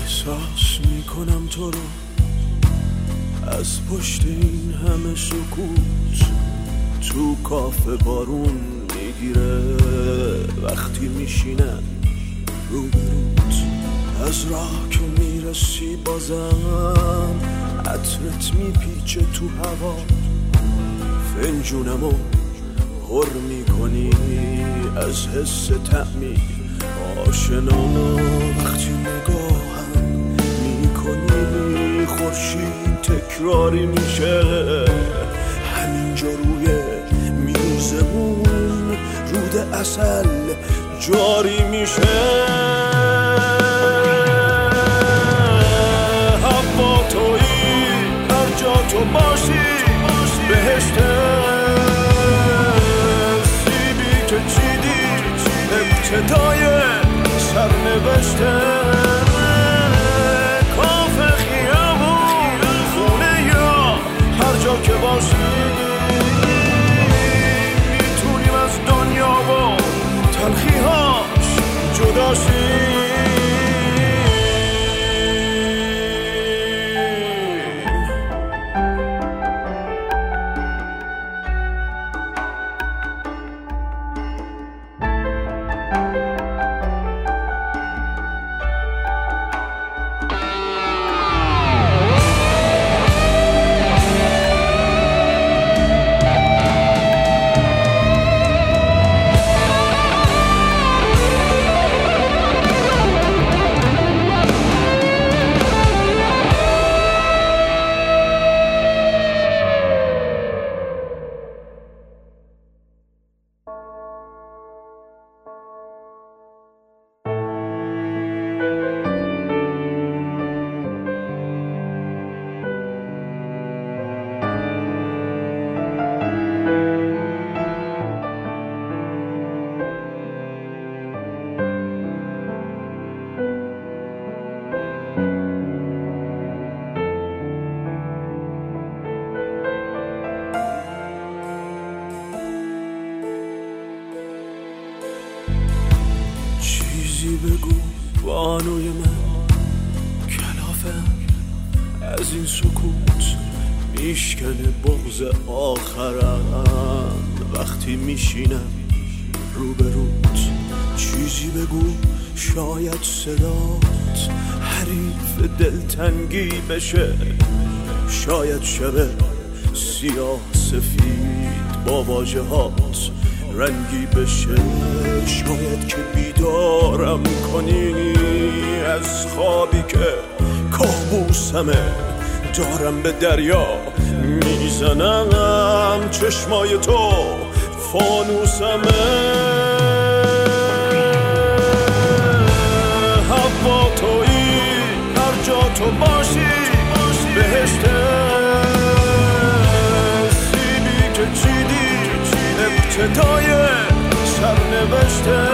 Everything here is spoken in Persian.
احساس میکنم تو رو از پشت این همه سکوت. تو کافه بارون میگیره وقتی میشینم روبروت. از راه که میرسی بازم عطرت میپیچه تو هوا. فنجونمو پر میکنی از حس طعمی آشنا. وقتی نگاهم میکنی خورشید تکراری میشه همینجا روی میزمون. رود عسل جاری میشه. هوا تویی هر جا تو باشی بهشته. سیبی که چیدی ابتدای سرنوشته. کافه خیابون خونه یا هر جا که باشی میتونیم از دنیا و تلخی‌هاش جدا شیم. چیزی بگو بانوی من، کلافم از این سکوت میشکنه بغض آخرم وقتی میشینم روبروت. چیزی بگو شاید صدات حریف دلتنگی بشه. شاید شب سیاه سفید با واژه‌هات رنگی بشه. شاید که بیدارم کنی از خوابی که کابوسمه. دارم به دریا میزنم چشمای تو فانوسمه. هوا تویی هر جا تو باشی بهشته. سیبی که چیدی ابتدای سرنوشته.